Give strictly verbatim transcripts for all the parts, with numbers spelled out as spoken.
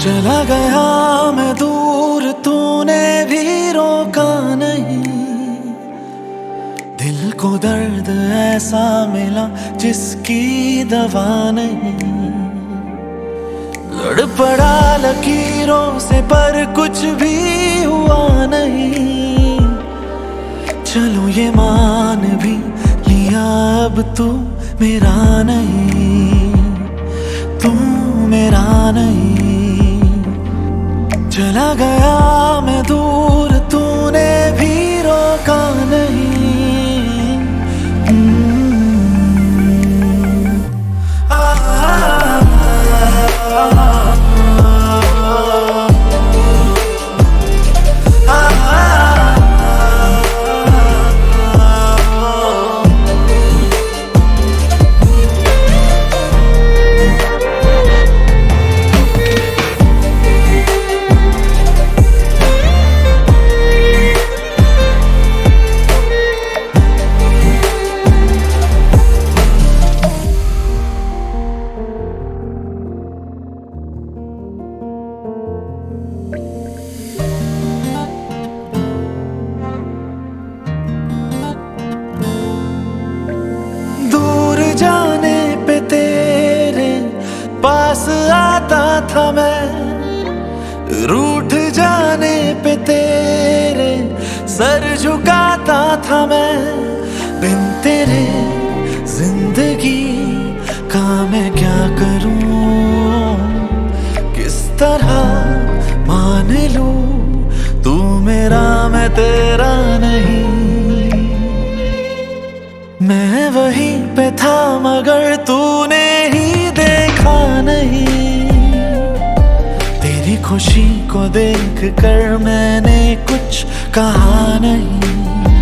चला गया मैं दूर, तूने भी रोका नहीं। दिल को दर्द ऐसा मिला जिसकी दवा नहीं। लड़ पड़ा लकीरों से पर कुछ भी हुआ नहीं। चलो ये मान भी लिया अब तू मेरा नहीं, तू मेरा नहीं। चला गया मैं दूर, तूने भी रोका नहीं। आ, आ, आ, जाने पे तेरे पास आता था मैं, रूठ जाने पे तेरे सर झुकाता था मैं। बिन तेरे जिंदगी का मैं क्या करूं, किस तरह मान लूं तू मेरा मैं तेरा नहीं। मैं वहीं पे था मगर तूने ही देखा नहीं। तेरी खुशी को देख कर मैंने कुछ कहा नहीं।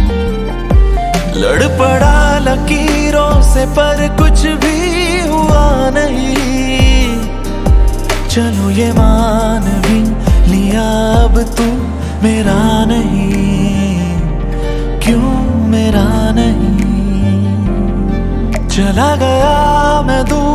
लड़ पड़ा लकीरों से पर कुछ भी हुआ नहीं। चलो ये मान भी लिया अब तू मेरा नहीं, क्यों मेरा नहीं। चला गया मैं दूर,